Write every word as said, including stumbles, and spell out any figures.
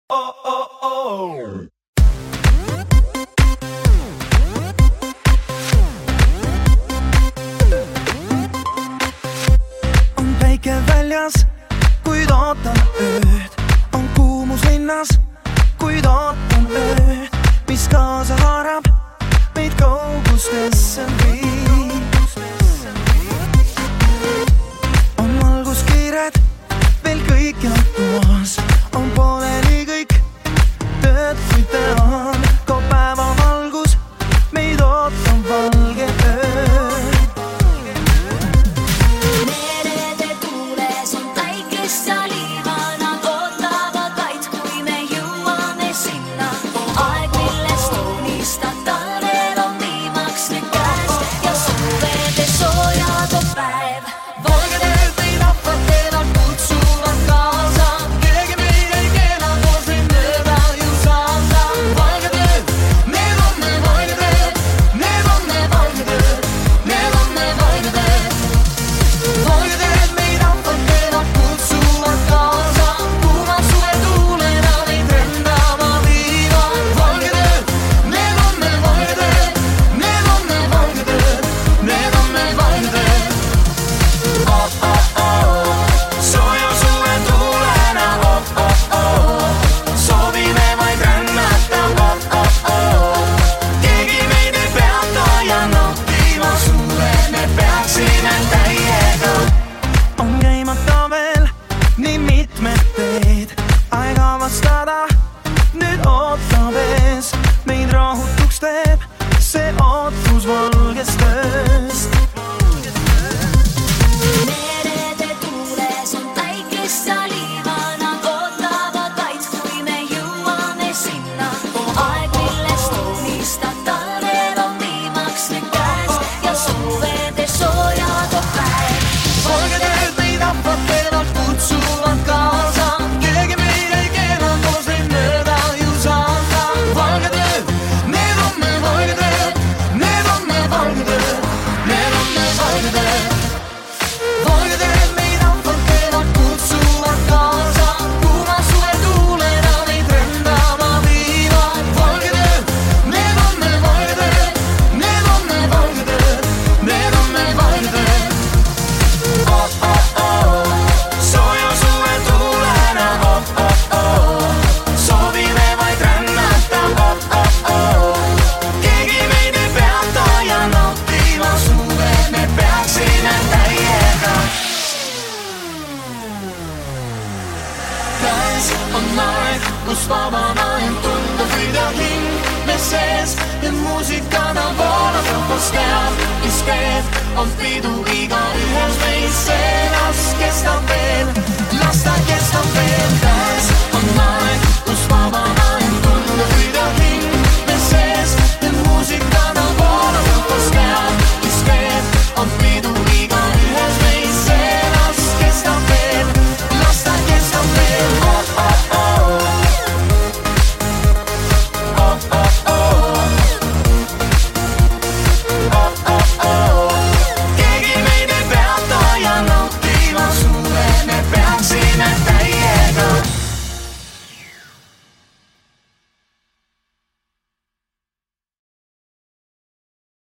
oh, oh, oh. On päike väljas, kuid ootan ööd. On kuumus linnas, kuid ootan ööd, mis kaasa haarab meid kaugustesse viib. On valguskiired veel kõikjal toas, on pooleli kõik tööd, kuid tean, kui päeva valgus meid ootab valge öö. Merede tuules on päikest ja liiva, nad ootavad vaid, kui me jõuame sinna. Aeg, millest unistad, talvel on viimaks nüüd käes ja suvede soojad on päev. Valged ööd meid ahvatlevad, kutsuvad kaasa, keegi meid ei keela koos neid mööda ju saada. Valged ööd, need on me valged ööd, need on me valged ööd, need on me valged ööd. Valged ööd meid ahvatlevad, kutsuvad kaasa, kuuma suve tuulena meid rändama viivad. Valged ööd, need on me valged ööd, need on me valged ööd, need on me valged ööd. Oh, oh, oh, sooja suve tuulena, oh, oh, oh, soovime vaid rännata, oh, oh, oh. Keegi meid ei peata ja nautima suve, me peaksime täiega. On käimata veel nii mitmed teed, aeg avastada nüüd ootab ees. Meid rahutuks teeb see ootus valgest ööst. Merede tuules on päikest ja liiva, nad ootavad vaid, kui me jõuame sinna. Aeg, millest unistad, talvel on viimaks nüüd käes ja suvede soojad on päev. Valged ööd meid ahvatlevad, kutsuvad kaasa, keegi meid ei keela koos neid mööda ju saada. Valged ööd, need on me valged ööd, need on me valged ööd, need on me valged ööd. Valged ööd meid ahvatlevad, kutsuvad kaasa, kuuma suve tuulena meid rändama viivad. Valged ööd, need on me valged ööd, need on me valged ööd, need on me valged ööd. Oh, oh, oh, sooja suve tuulena, oh, oh, oh, soovime vaid rännata, oh, oh, oh. Keegi meid ei peata ja nautima suve, me peaksime täiega. Käes on aeg, kus vabana end tunda võida hing me sees ja muusikana voolab rahvas teab, mis teeb, on pidu igaühes meis, see las kestab veel.